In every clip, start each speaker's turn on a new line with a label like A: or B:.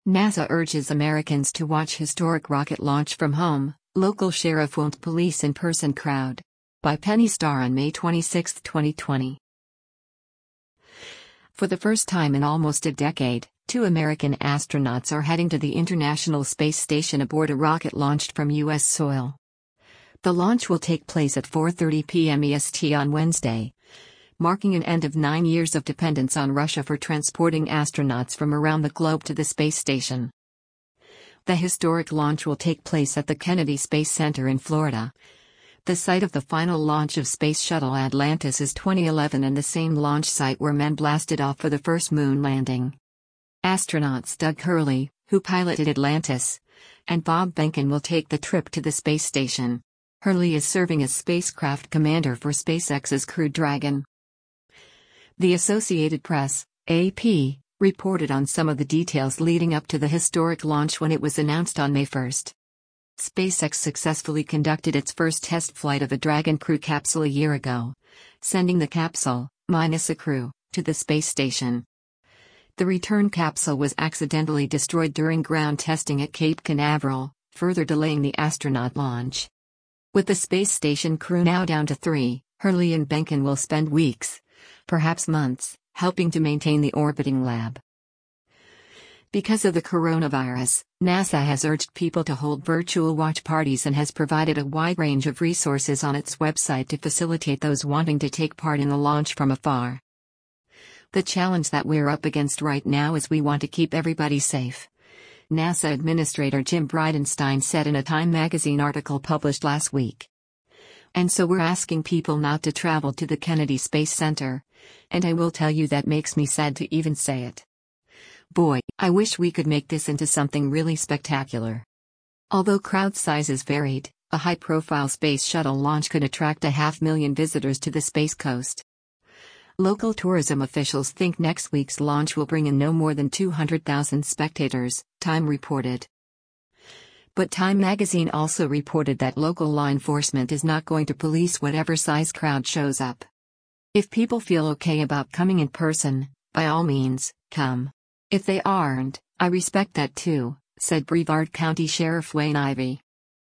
A: NASA urges Americans to watch historic rocket launch from home. Local sheriff won't police in-person crowd. By Penny Starr on May 26, 2020. For the first time in almost a decade, 2 American astronauts are heading to the International Space Station aboard a rocket launched from U.S. soil. The launch will take place at 4:30 p.m. EST on Wednesday, marking an end of 9 years of dependence on Russia for transporting astronauts from around the globe to the space station. The historic launch will take place at the Kennedy Space Center in Florida. The site of the final launch of Space Shuttle Atlantis is 2011 and the same launch site where men blasted off for the first moon landing. Astronauts Doug Hurley, who piloted Atlantis, and Bob Behnken will take the trip to the space station. Hurley is serving as spacecraft commander for SpaceX's Crew Dragon. The Associated Press, AP, reported on some of the details leading up to the historic launch when it was announced on May 1. SpaceX successfully conducted its first test flight of a Dragon crew capsule a year ago, sending the capsule, minus a crew, to the space station. The return capsule was accidentally destroyed during ground testing at Cape Canaveral, further delaying the astronaut launch. With the space station crew now down to 3, Hurley and Behnken will spend weeks, perhaps months, helping to maintain the orbiting lab. Because of the coronavirus, NASA has urged people to hold virtual watch parties and has provided a wide range of resources on its website to facilitate those wanting to take part in the launch from afar. The challenge that we're up against right now is we want to keep everybody safe, NASA Administrator Jim Bridenstine said in a Time magazine article published last week. And so we're asking people not to travel to the Kennedy Space Center, and I will tell you that makes me sad to even say it. Boy, I wish we could make this into something really spectacular. Although crowd sizes varied, a high-profile space shuttle launch could attract 500,000 visitors to the Space Coast. Local tourism officials think next week's launch will bring in no more than 200,000 spectators, Time reported. But Time magazine also reported that local law enforcement is not going to police whatever size crowd shows up. If people feel okay about coming in person, by all means, come. If they aren't, I respect that too, said Brevard County Sheriff Wayne Ivey.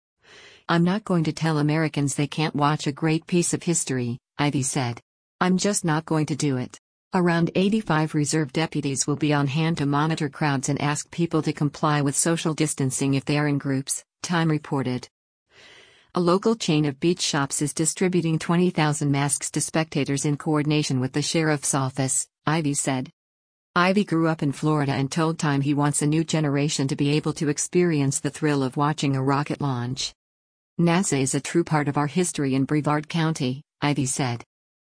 A: I'm not going to tell Americans they can't watch a great piece of history, Ivey said. I'm just not going to do it. Around 85 reserve deputies will be on hand to monitor crowds and ask people to comply with social distancing if they are in groups, Time reported. A local chain of beach shops is distributing 20,000 masks to spectators in coordination with the sheriff's office, Ivey said. Ivey grew up in Florida and told Time he wants a new generation to be able to experience the thrill of watching a rocket launch. NASA is a true part of our history in Brevard County, Ivey said.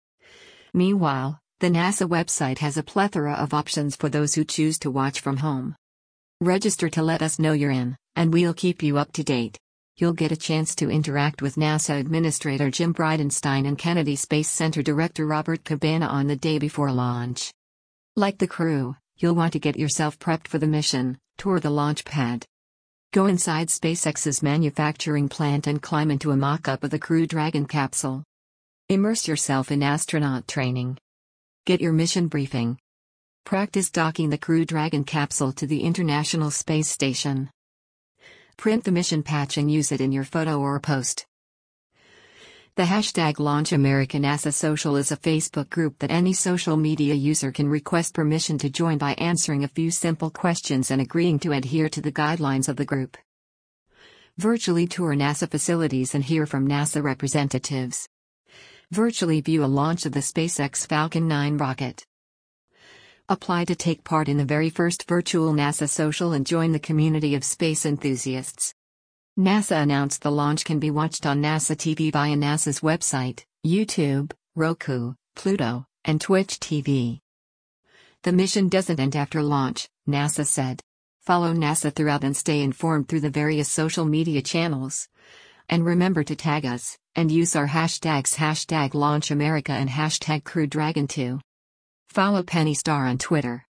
A: Meanwhile, the NASA website has a plethora of options for those who choose to watch from home. Register to let us know you're in, and we'll keep you up to date. You'll get a chance to interact with NASA Administrator Jim Bridenstine and Kennedy Space Center Director Robert Cabana on the day before launch. Like the crew, you'll want to get yourself prepped for the mission, tour the launch pad. Go inside SpaceX's manufacturing plant and climb into a mock-up of the Crew Dragon capsule. Immerse yourself in astronaut training. Get your mission briefing. Practice docking the Crew Dragon capsule to the International Space Station. Print the mission patch and use it in your photo or post. The hashtag #LaunchAmericaNASA Social is a Facebook group that any social media user can request permission to join by answering a few simple questions and agreeing to adhere to the guidelines of the group. Virtually tour NASA facilities and hear from NASA representatives. Virtually view a launch of the SpaceX Falcon 9 rocket. Apply to take part in the very first virtual NASA social and join the community of space enthusiasts. NASA announced the launch can be watched on NASA TV via NASA's website, YouTube, Roku, Pluto, and Twitch TV. The mission doesn't end after launch, NASA said. Follow NASA throughout and stay informed through the various social media channels. And remember to tag us, and use our hashtags #LaunchAmerica and #CrewDragon2. Follow Penny Starr on Twitter.